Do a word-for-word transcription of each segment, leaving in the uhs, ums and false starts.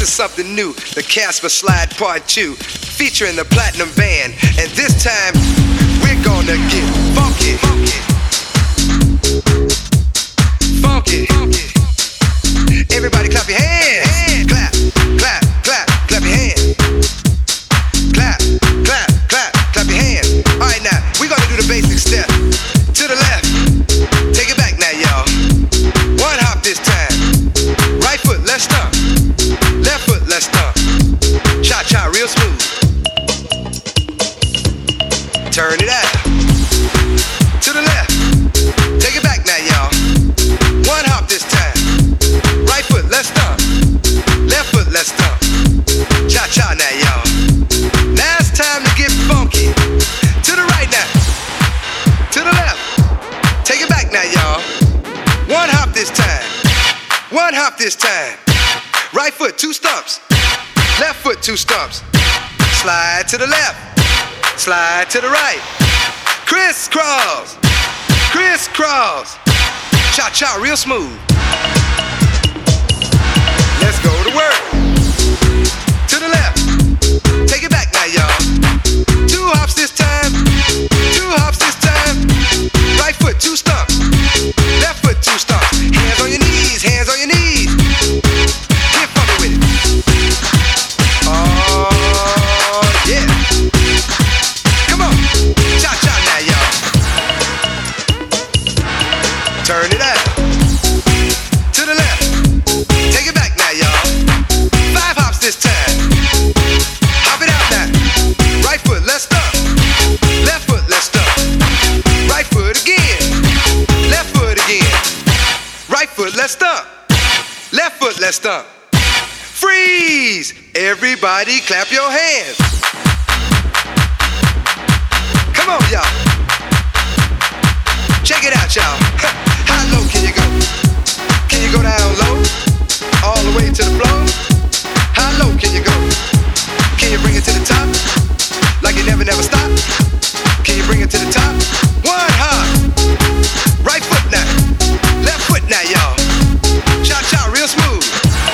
is something new, the Casper Slide Part two, featuring the Platinum Band. And this time, we're gonna get funky. Funky. Funky. Everybody clap your hands. Clap, clap, clap, clap your hands. Clap, clap, clap, clap your hands. All right, now, we're gonna do the basic step. To the left. Take it back now, y'all. One hop this time. Right foot, let's stomp. Left foot, let's stomp. Cha-cha, real smooth. Turn it out. To the left. Take it back now, y'all. One hop this time. Right foot, let's stomp. Left foot, let's stomp. Cha-cha now, y'all. Now it's time to get funky. To the right now. To the left. Take it back now, y'all. One hop this time. One hop this time. Right foot, two stumps. Left foot, two stumps. Slide to the left. Slide to the right. Crisscross. Crisscross. Cha-cha, real smooth. Let's go to work. To the left. Take it back now, y'all. Two hops this time. Two hops this time. Right foot, two stumps. Left foot, two stumps. Hands on your knees, hands on your knees. Get funky with it. Oh, yeah. Come on. Cha-cha now, y'all. Turn it out. To the left. Take it back now, y'all. Five hops this time. Hop it out now. Right foot, let's stomp. Left foot, let's stomp. Right foot again. Left foot again. Right foot, let's stomp. Left foot, let's stomp. Freeze! Everybody clap your hands. Come on, y'all. Check it out, y'all. How low can you go? Can you go down low? All the way to the floor? How low can you go? Can you bring it to the top? Like you never, never stop? Can you bring it to the top? One hop. Right foot now. Left foot now, y'all. Cha-cha, real smooth.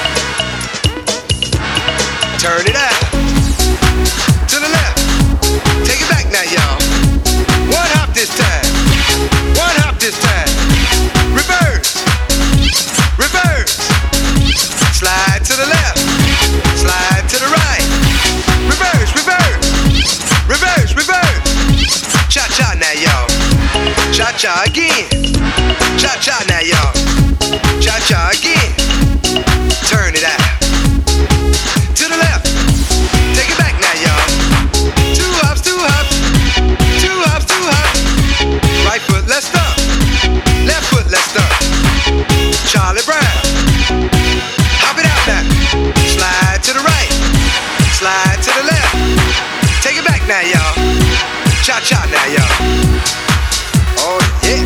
Turn it out. To the left. Take it back now, y'all. One hop this time. One hop this time. Reverse. Reverse. Slide to the left. Slide to the right. Reverse, reverse. Reverse, reverse. Cha-cha now, y'all. Cha-cha again. Cha-cha now, y'all. Cha-cha again. Turn it out. To the left. Take it back now, y'all. Two hops, two hops. Two hops, two hops. Right foot, let's stomp. Left foot, let's stomp. Charlie Brown. Hop it out now. Slide to the right. Slide to the left. Take it back now, y'all. Cha-cha now, y'all. Oh, yeah.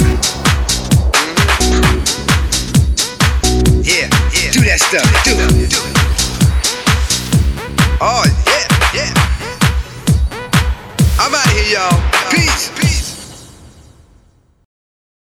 Mm-hmm. Yeah, yeah. Do that stuff. Do it. Do it. Oh, yeah, yeah. I'm out of here, y'all. Peace. Peace.